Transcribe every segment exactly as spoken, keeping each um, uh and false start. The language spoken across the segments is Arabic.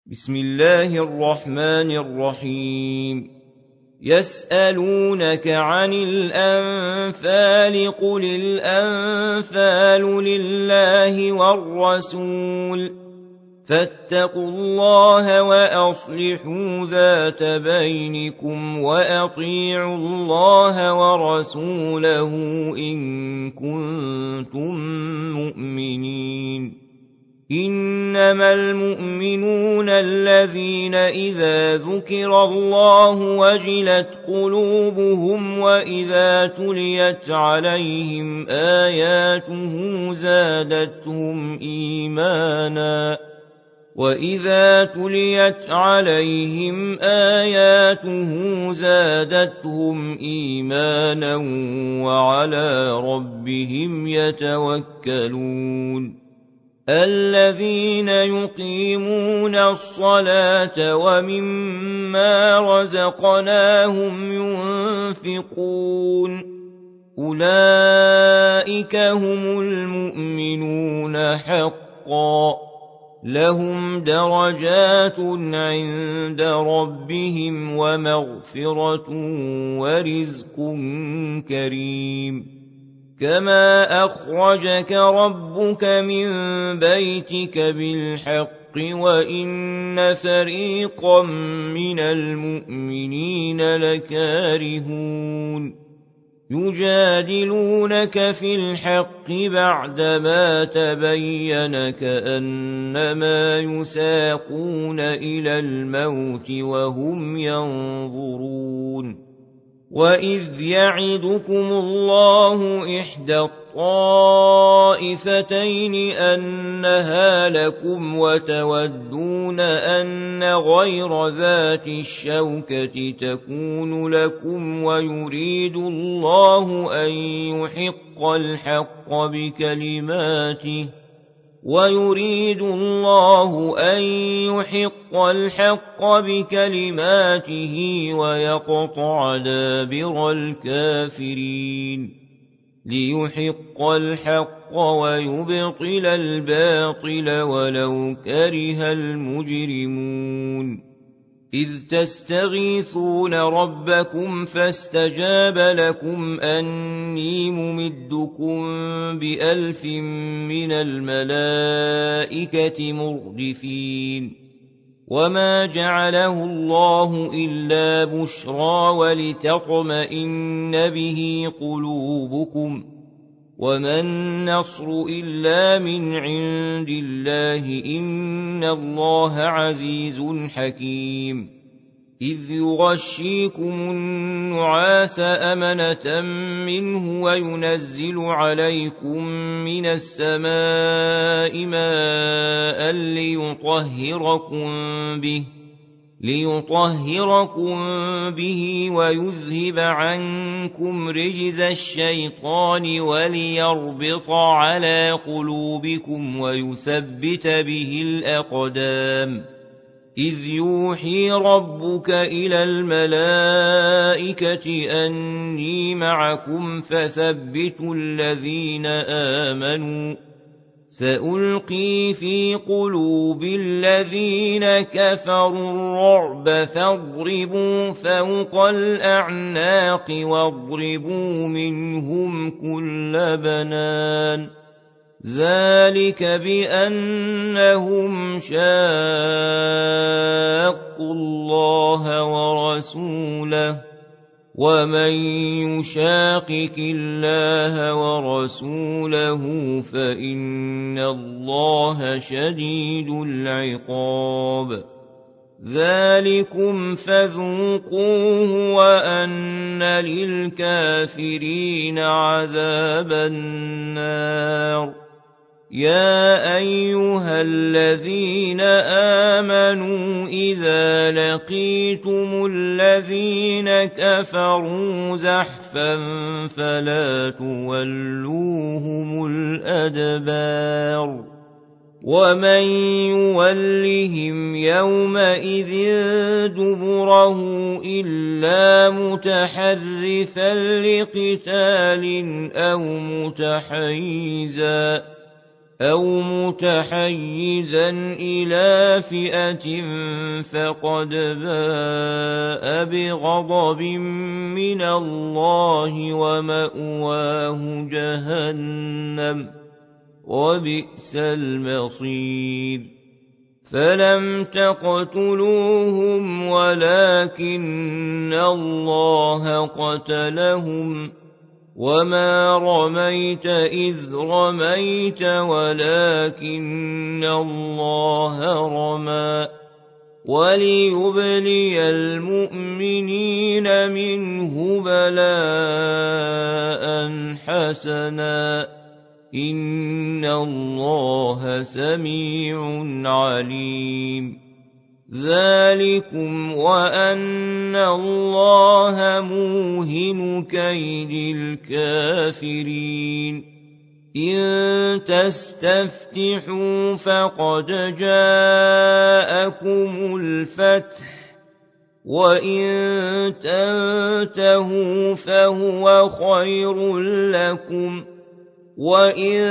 بسم الله الرحمن الرحيم يسألونك عن الأنفال قل الأنفال لله والرسول فاتقوا الله وأصلحوا ذات بينكم وأطيعوا الله ورسوله إن كنتم مؤمنين إنما المؤمنون الذين إذا ذكر الله وجلت قلوبهم وإذا تليت عليهم آياته زادتهم إيمانا وإذا تليت عليهم آياته زادتهم إيمانا وعلى ربهم يتوكلون الذين يقيمون الصلاة ومما رزقناهم ينفقون أولئك هم المؤمنون حقا لهم درجات عند ربهم ومغفرة ورزق كريم كما أخرجك ربك من بيتك بالحق وإن فريقا من المؤمنين لكارهون يجادلونك في الحق بعدما تبين كأنما يساقون إلى الموت وهم ينظرون وإذ يعدكم الله إحدى الطائفتين أنها لكم وتودون أن غير ذات الشوكة تكون لكم ويريد الله أن يحق الحق بكلماته ويريد الله أن يحق الحق بكلماته ويقطع دابر الكافرين ليحق الحق ويبطل الباطل ولو كره المجرمون إذ تستغيثون ربكم فاستجاب لكم أني ممدكم بألف من الملائكة مردفين وما جعله الله إلا بشرى ولتطمئن به قلوبكم وما النصر إلا من عند الله إن الله عزيز حكيم إذ يغشيكم النعاس أمنة منه وينزل عليكم من السماء ماء ليطهركم به ليطهركم به ويذهب عنكم رجز الشيطان وليربط على قلوبكم ويثبت به الأقدام إذ يوحي ربك إلى الملائكة أني معكم فثبتوا الذين آمنوا سألقي في قلوب الذين كفروا الرعب فاضربوا فوق الأعناق واضربوا منهم كل بنان ذلك بأنهم شاقوا الله ورسوله ومن يشاقق الله ورسوله فإن الله شديد العقاب ذلكم فذوقوه وأن للكافرين عذاب النار يا أيها الذين آمنوا إذا لقيتم الذين كفروا زحفا فلا تولوهم الأدبار ومن يولهم يومئذ دبره إلا متحرفا لقتال أو متحيزا أَوْ مُتَحَيِّزًا إِلَىٰ فِئَةٍ فَقَدْ بَاءَ بِغَضَبٍ مِّنَ اللَّهِ وَمَأْوَاهُ جَهَنَّمُ ۖ وَبِئْسَ الْمَصِيرُ فَلَمْ تَقْتُلُوهُمْ وَلَٰكِنَّ اللَّهَ قَتَلَهُمْ وَمَا رَمَيْتَ إِذْ رَمَيْتَ وَلَٰكِنَّ اللَّهَ رَمَىٰ وَلِيُبْلِيَ الْمُؤْمِنِينَ مِنْهُ بَلَاءً حَسَنًا ۚ إِنَّ اللَّهَ سَمِيعٌ عَلِيمٌ ذَٰلِكُمْ وَأَنَّ اللَّهَ مُوهِنُ كَيْدِ الْكَافِرِينَ إِن تَسْتَفْتِحُوا فَقَدْ جَاءَكُمُ الْفَتْحُ ۖ وَإِن تَنتَهُوا فَهُوَ خَيْرٌ لَّكُمْ ۖ وَإِن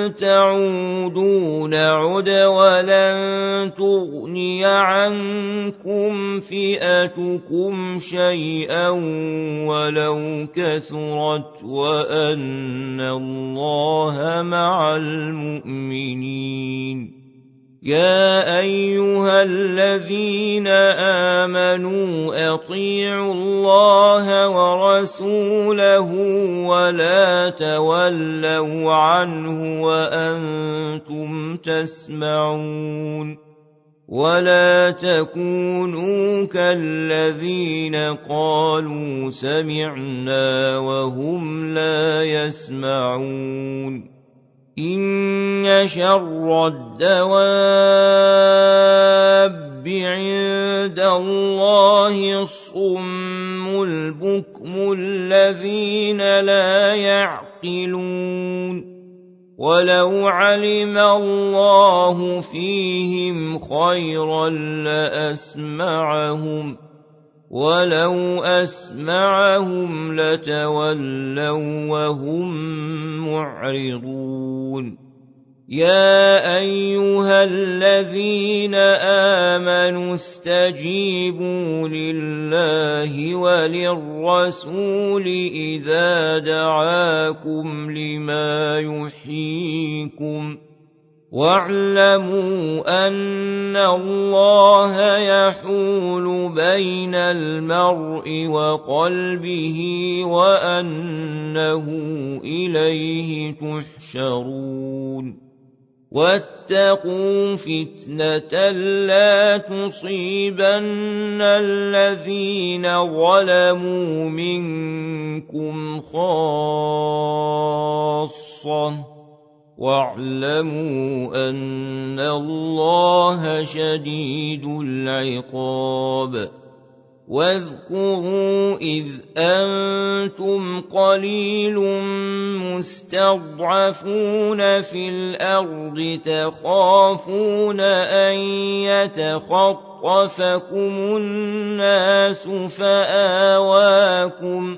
تَعُودُوا نَعُدْ وَلَن تُغْنِيَ عَنكُمْ فِئَتُكُمْ شَيْئًا وَلَوْ كَثُرَتْ وَأَنَّ اللَّهَ مَعَ الْمُؤْمِنِينَ يَا أَيُّهَا الَّذِينَ آمَنُوا أَطِيعُوا اللَّهَ وَرَسُولَهُ وَلَا تَوَلَّوْا عَنْهُ وَأَنتُمْ تَسْمَعُونَ وَلَا تَكُونُوا كَالَّذِينَ قَالُوا سَمِعْنَا وَهُمْ لَا يَسْمَعُونَ إِنَّ شَرَّ الدَّوَابِّ عِندَ اللَّهِ الصُّمُّ الْبُكْمُ الَّذِينَ لَا يَعْقِلُونَ وَلَوْ عَلِمَ اللَّهُ فِيهِمْ خَيْرًا لَّأَسْمَعَهُمْ وَلَوْ أَسْمَعَهُمْ لَتَوَلَّوْا وَهُم مُّعْرِضُونَ يَا أَيُّهَا الَّذِينَ آمَنُوا اسْتَجِيبُوا لِلَّهِ وَلِلرَّسُولِ إِذَا دَعَاكُمْ لِمَا يُحْيِيكُمْ وَاعْلَمُوا أَنَّ اللَّهَ يَحُولُ بَيْنَ الْمَرْءِ وَقَلْبِهِ وَأَنَّهُ إِلَيْهِ تُحْشَرُونَ وَاتَّقُوا فِتْنَةً لَّا تُصِيبَنَّ الَّذِينَ ظَلَمُوا مِنكُمْ خَاصَّةً وَاعْلَمُوا أَنَّ اللَّهَ شَدِيدُ الْعِقَابِ وَاذْكُرُوا إِذْ أَنتُمْ قَلِيلٌ مُّسْتَضْعَفُونَ فِي الْأَرْضِ تَخَافُونَ أَن يَتَخَطَّفَكُمُ النَّاسُ فَآوَاكُمْ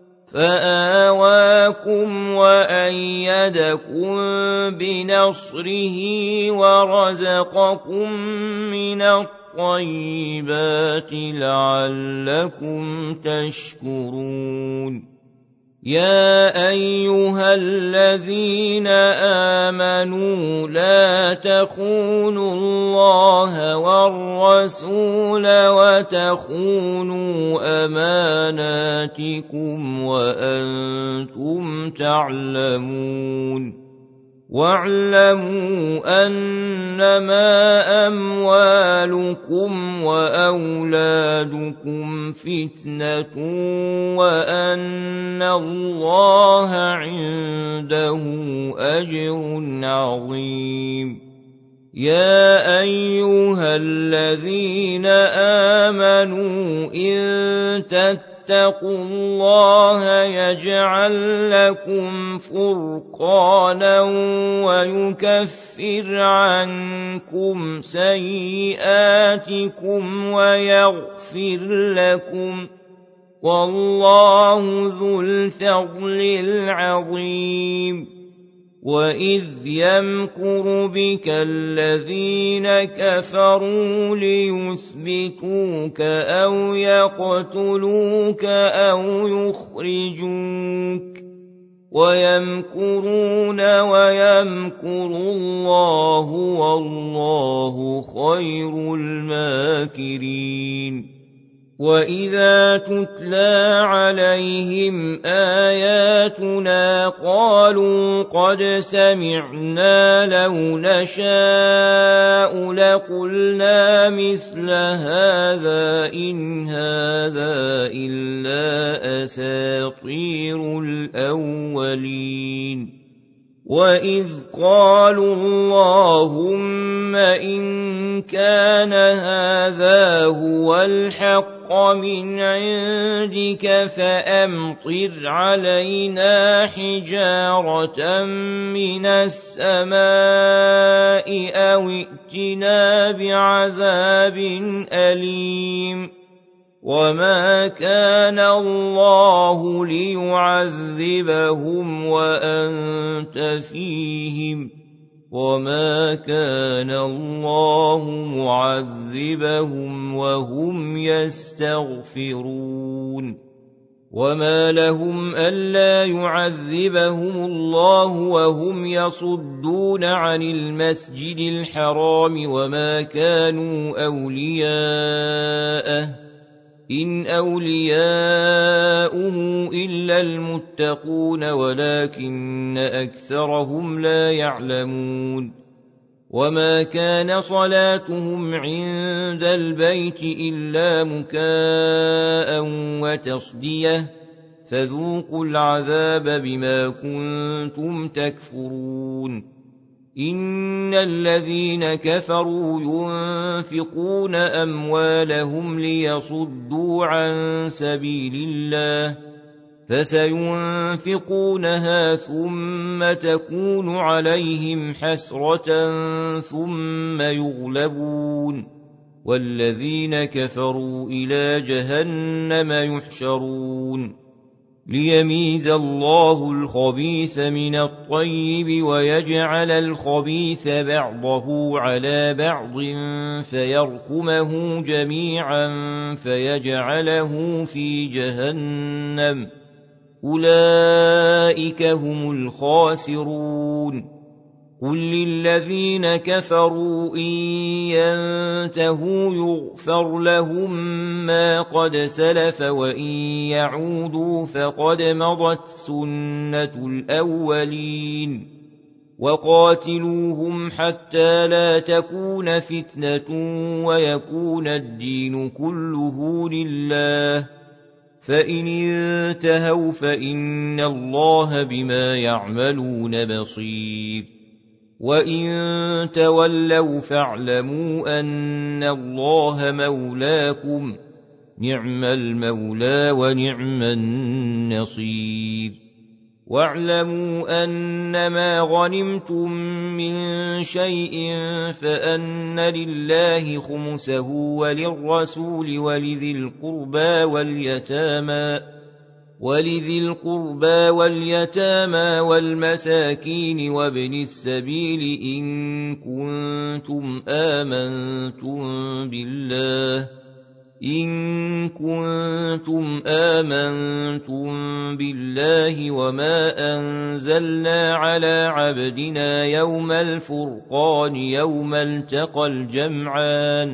فَآوَاكُمْ وَأَيَّدَكُم بِنَصْرِهِ وَرَزَقَكُم مِّنَ الطَّيِّبَاتِ لَعَلَّكُمْ تَشْكُرُونَ يَا أَيُّهَا الَّذِينَ آمَنُوا لَا تَخُونُوا اللَّهَ وَالرَّسُولَ وَتَخُونُوا أَمَانَاتِكُمْ وَأَنتُمْ تَعْلَمُونَ وَاعْلَمُوا أَنَّمَا أَمْوَالُكُمْ وَأَوْلَادُكُمْ فِتْنَةٌ وَأَنَّ اللَّهَ عِندَهُ أَجْرٌ عَظِيمٌ يَا أَيُّهَا الَّذِينَ آمَنُوا إِن تَتَّقُوا اللَّهَ يَجْعَل لَّكُمْ فُرْقَانًا وَيُكَفِّرْ عَنكُمْ سَيِّئَاتِكُمْ وَيَغْفِرْ لَكُمْ وَاللَّهُ ذُو الْفَضْلِ الْعَظِيمِ وَإِذْ يَمْكُرُ بِكَ الَّذِينَ كَفَرُوا لِيُثْبِتُوكَ أَوْ يَقْتُلُوكَ أَوْ يُخْرِجُوكَ وَيَمْكُرُونَ وَيَمْكُرُ اللَّهُ وَاللَّهُ خَيْرُ الْمَاكِرِينَ وَإِذَا تُتْلَىٰ عَلَيْهِمْ آيَاتُنَا قَالُوا قَدْ سَمِعْنَا لَوْ نَشَاءُ لَقُلْنَا مِثْلَ هَٰذَا إِنْ هَٰذَا إِلَّا أَسَاطِيرُ الْأَوَّلِينَ وَإِذْ قَالُوا اللَّهُمَّ إِن كَانَ هَٰذَا هُوَ الْحَقَّ مِنْ عِندِكَ فَأَمْطِرْ عَلَيْنَا حِجَارَةً مِّنَ السَّمَاءِ أَوِ ائْتِنَا بِعَذَابٍ أَلِيمٍ وَمَا كَانَ اللَّهُ لِيُعَذِّبَهُمْ وَأَنتَ فِيهِمْ وَمَا كَانَ اللَّهُ مُعَذِّبَهُمْ وَهُمْ يَسْتَغْفِرُونَ وَمَا لَهُمْ أَلَّا يُعَذِّبَهُمُ اللَّهُ وَهُمْ يَصُدُّونَ عَنِ الْمَسْجِدِ الْحَرَامِ وَمَا كَانُوا أَوْلِيَاءَهُ إِنْ أَوْلِيَاؤُهُ إِلَّا الْمُتَّقُونَ وَلَكِنَّ أَكْثَرَهُمْ لَا يَعْلَمُونَ وَمَا كَانَ صَلَاتُهُمْ عِندَ الْبَيْتِ إِلَّا مُكَاءً وَتَصْدِيَةً فَذُوقُوا الْعَذَابَ بِمَا كُنتُمْ تَكْفُرُونَ إِنَّ الَّذِينَ كَفَرُوا يُنفِقُونَ أَمْوَالَهُمْ لِيَصُدُّوا عَن سَبِيلِ اللَّهِ فَسَيُنفِقُونَهَا ثُمَّ تَكُونُ عَلَيْهِمْ حَسْرَةً ثُمَّ يُغْلَبُونَ وَالَّذِينَ كَفَرُوا إِلَىٰ جَهَنَّمَ يُحْشَرُونَ لِيَمِيزَ اللَّهُ الْخَبِيثَ مِنَ الطَّيِّبِ وَيَجْعَلَ الْخَبِيثَ بَعْضَهُ عَلَىٰ بَعْضٍ فَيَرْكُمَهُ جَمِيعًا فَيَجْعَلَهُ فِي جَهَنَّمَ أُولَٰئِكَ هُمُ الْخَاسِرُونَ قُل لِّلَّذِينَ كَفَرُوا إِن يَنتَهُوا يُغْفَرْ لَهُم مَّا قَدْ سَلَفَ وَإِن يَعُودُوا فَقَدْ مَضَتْ سُنَّةُ الْأَوَّلِينَ وَقَاتِلُوهُمْ حَتَّىٰ لَا تَكُونَ فِتْنَةٌ وَيَكُونَ الدِّينُ كُلُّهُ لِلَّهِ فَإِنِ انتَهَوْا فَإِنَّ اللَّهَ بِمَا يَعْمَلُونَ بَصِيرٌ وَإِن تَوَلَّوْا فَاعْلَمُوا أَنَّ اللَّهَ مَوْلَاكُمْ نِعْمَ الْمَوْلَىٰ وَنِعْمَ النَّصِيرُ وَاعْلَمُوا أَنَّمَا غَنِمْتُم مِّن شَيْءٍ فَأَنَّ لِلَّهِ خُمُسَهُ وَلِلرَّسُولِ وَلِذِي الْقُرْبَىٰ وَالْيَتَامَىٰ ولذي القربى واليتامى والمساكين وابن السبيل إن كنتم آمنتم بالله إن كنتم آمنتم بالله وما أنزلنا على عبدنا يوم الفرقان يوم التقى الجمعان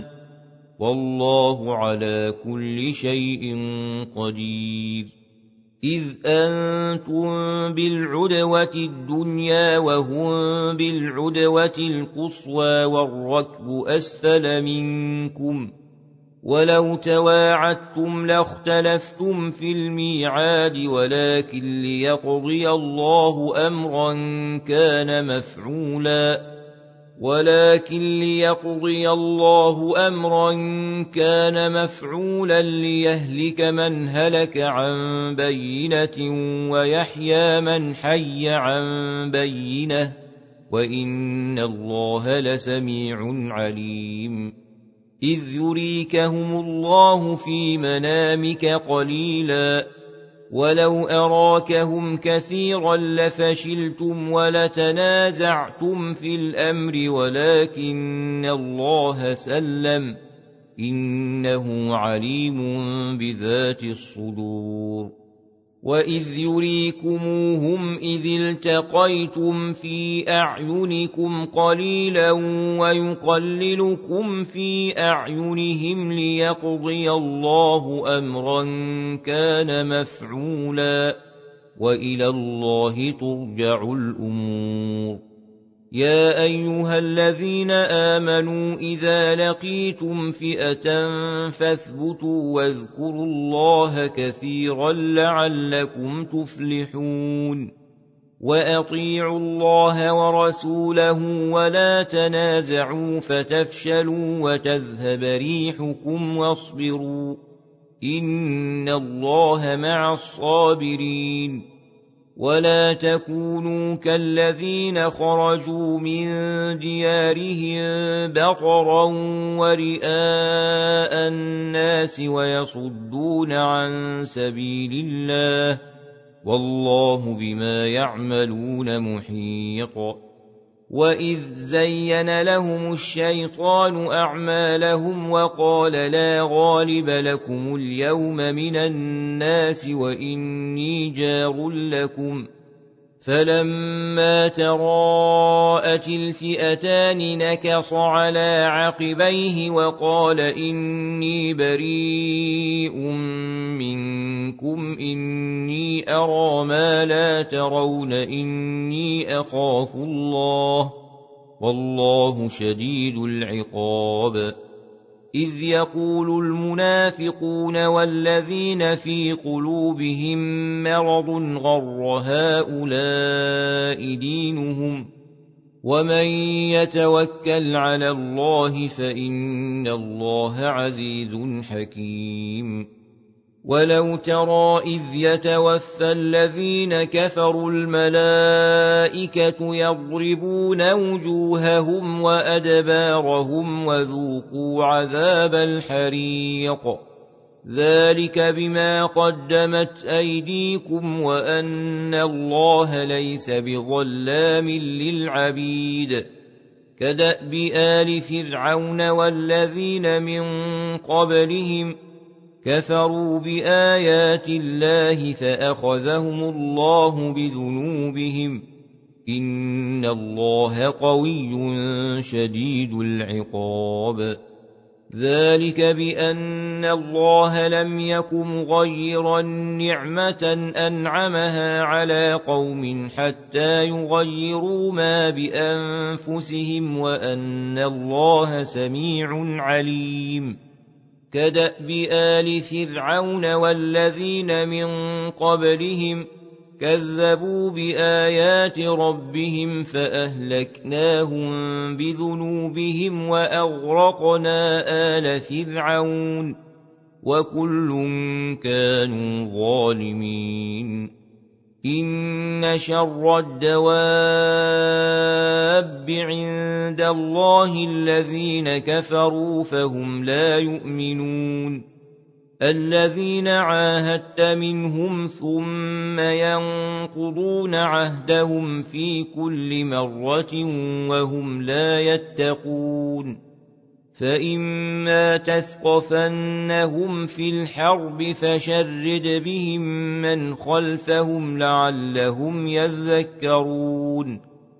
والله على كل شيء قدير إذ أنتم بالعدوة الدنيا وهم بالعدوة القصوى والركب أسفل منكم ولو تواعدتم لاختلفتم في الميعاد ولكن ليقضي الله أمرا كان مفعولا ولكن ليقضي الله أمرا كان مفعولا ليهلك من هلك عن بينة ويحيى من حي عن بينة وإن الله لسميع عليم إذ يريكهم الله في منامك قليلا ولو أراكهم كثيرا لفشلتم ولتنازعتم في الأمر ولكن الله سلم إنه عليم بذات الصدور وإذ يريكموهم إذ التقيتم في أعينكم قليلا ويقللكم في أعينهم ليقضي الله أمرا كان مفعولا وإلى الله ترجع الأمور يا أيها الذين آمنوا إذا لقيتم فئة فاثبتوا واذكروا الله كثيرا لعلكم تفلحون وأطيعوا الله ورسوله ولا تنازعوا فتفشلوا وتذهب ريحكم واصبروا إن الله مع الصابرين ولا تكونوا كالذين خرجوا من ديارهم بطرا ورئاء الناس ويصدون عن سبيل الله والله بما يعملون محيط وإذ زين لهم الشيطان أعمالهم وقال لا غالب لكم اليوم من الناس وإني جار لكم فلما تراءت الفئتان نكص على عقبيه وقال إني بريء منكم إني أرى ما لا ترون إني أخاف الله والله شديد العقاب إذ يقول المنافقون والذين في قلوبهم مرض غر هؤلاء دينهم ومن يتوكل على الله فإن الله عزيز حكيم ولو ترى إذ يتوفى الذين كفروا الملائكة يضربون وجوههم وأدبارهم وذوقوا عذاب الحريق ذلك بما قدمت أيديكم وأن الله ليس بظلام للعبيد كدأب آل فرعون والذين من قبلهم كفروا بآيات الله فأخذهم الله بذنوبهم إن الله قوي شديد العقاب ذلك بأن الله لم يك مغيرا نعمة أنعمها على قوم حتى يغيروا ما بأنفسهم وأن الله سميع عليم كدأب آل فرعون والذين من قبلهم كذبوا بآيات ربهم فأهلكناهم بذنوبهم وأغرقنا آل فرعون وكل كانوا ظالمين إن شر الدواب عند الله الذين كفروا فهم لا يؤمنون الذين عاهدت منهم ثم ينقضون عهدهم في كل مرة وهم لا يتقون فإما تثقفنهم في الحرب فشرد بهم من خلفهم لعلهم يذكرون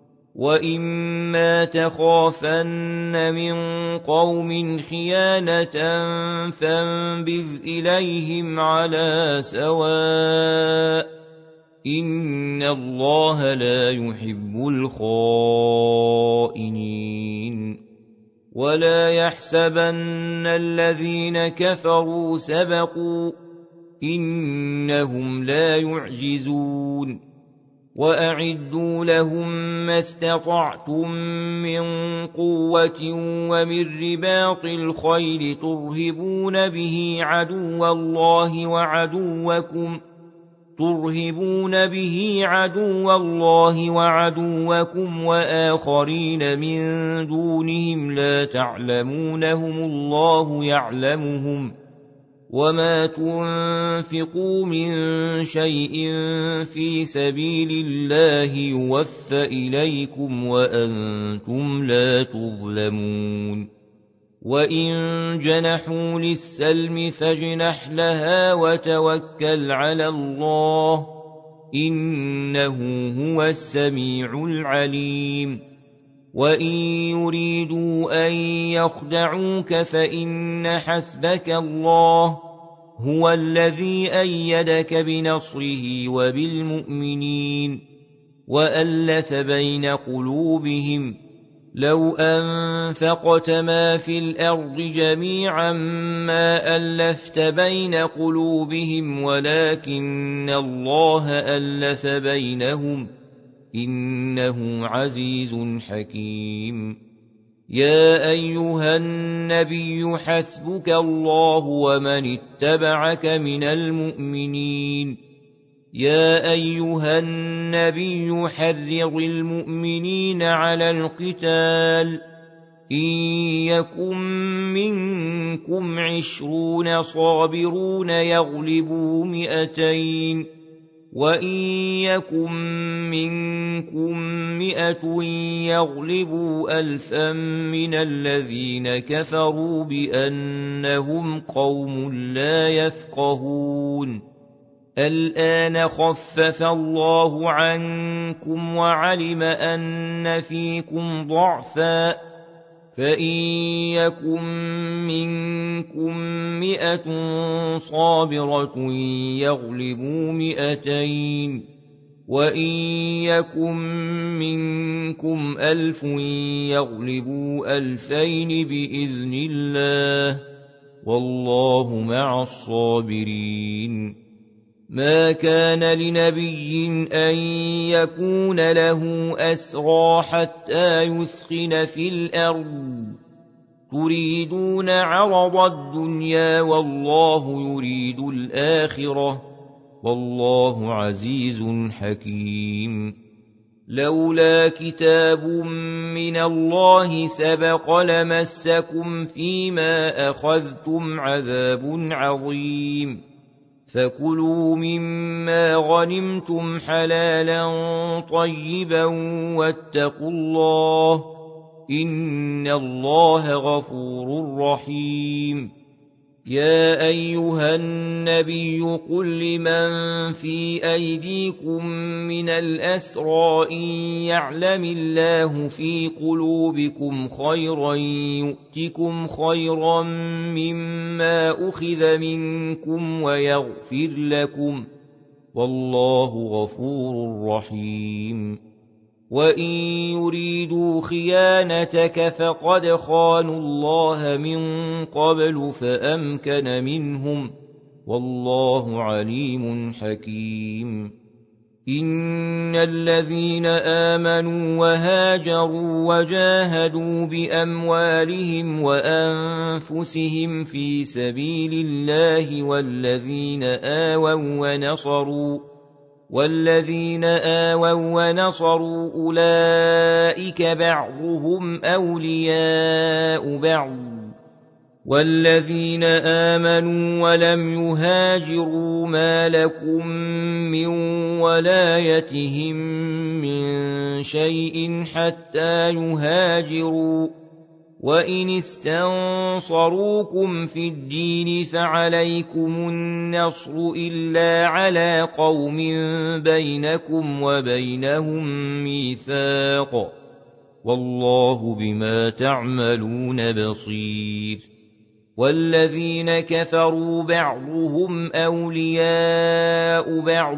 وإما تخافن من قوم خيانة فانبذ إليهم على سواء إن الله لا يحب الخائنين ولا يحسبن الذين كفروا سبقوا إنهم لا يعجزون وأعدوا لهم ما استطعتم من قوة ومن رباط الخيل ترهبون به عدو الله وعدوكم ترهبون به عدو الله وعدوكم وآخرين من دونهم لا تعلمونهم الله يعلمهم وما تنفقوا من شيء في سبيل الله يوفى إليكم وأنتم لا تظلمون وإن جنحوا للسلم فاجنح لها وتوكل على الله إنه هو السميع العليم وإن يريدوا أن يخدعوك فإن حسبك الله هو الذي أيدك بنصره وبالمؤمنين وألف بين قلوبهم لو أنفقت ما في الأرض جميعا ما ألفت بين قلوبهم ولكن الله ألف بينهم إنه عزيز حكيم يا أيها النبي حسبك الله ومن اتبعك من المؤمنين يا أيها النبي حرض المؤمنين على القتال إن يكن منكم عشرون صابرون يغلبوا مئتين وإن يكن منكم مئة يغلبوا ألفا من الذين كفروا بأنهم قوم لا يفقهون الآن خفف الله عنكم وعلم أن فيكم ضعفا فإن يكن منكم مئة صابرة يغلبوا مئتين وإن يكن منكم ألف يغلبوا ألفين بإذن الله والله مع الصابرين ما كان لنبي أن يكون له أسرى حتى يثخن في الأرض تريدون عرض الدنيا والله يريد الآخرة والله عزيز حكيم لولا كتاب من الله سبق لمسكم فيما أخذتم عذاب عظيم فكلوا مما غنمتم حلالا طيبا واتقوا الله إن الله غفور رحيم يا أيها النبي قل لمن في أيديكم من الأسرى إن يعلم الله في قلوبكم خيرا يؤتكم خيرا مما أخذ منكم ويغفر لكم والله غفور رحيم وإن يريدوا خيانتك فقد خانوا الله من قبل فأمكن منهم والله عليم حكيم إن الذين آمنوا وهاجروا وجاهدوا بأموالهم وأنفسهم في سبيل الله والذين آووا ونصروا والذين آووا ونصروا أولئك بعضهم أولياء بعض والذين آمنوا ولم يهاجروا ما لكم من ولايتهم من شيء حتى يهاجروا وإن استنصروكم في الدين فعليكم النصر إلا على قوم بينكم وبينهم ميثاق والله بما تعملون بصير والذين كفروا بعضهم أولياء بعض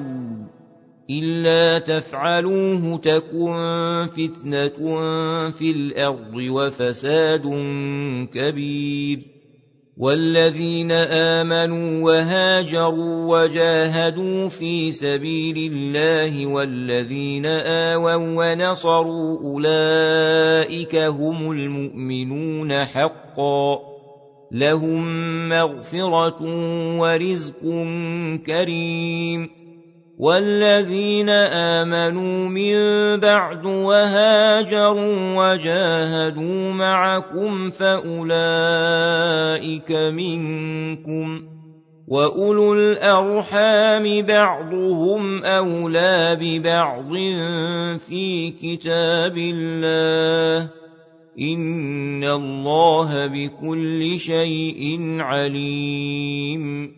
إلا تفعلوه تكن فتنة في الأرض وفساد كبير والذين آمنوا وهاجروا وجاهدوا في سبيل الله والذين آووا ونصروا أولئك هم المؤمنون حقا لهم مغفرة ورزق كريم والذين آمنوا من بعد وهاجروا وجاهدوا معكم فأولئك منكم وَأُولُو الْأَرْحَامِ بَعْضُهُمْ أَوْلَىٰ بِبَعْضٍ فِي كِتَابِ اللَّهِ ۗ إِنَّ اللَّهَ بِكُلِّ شَيْءٍ عَلِيمٌ.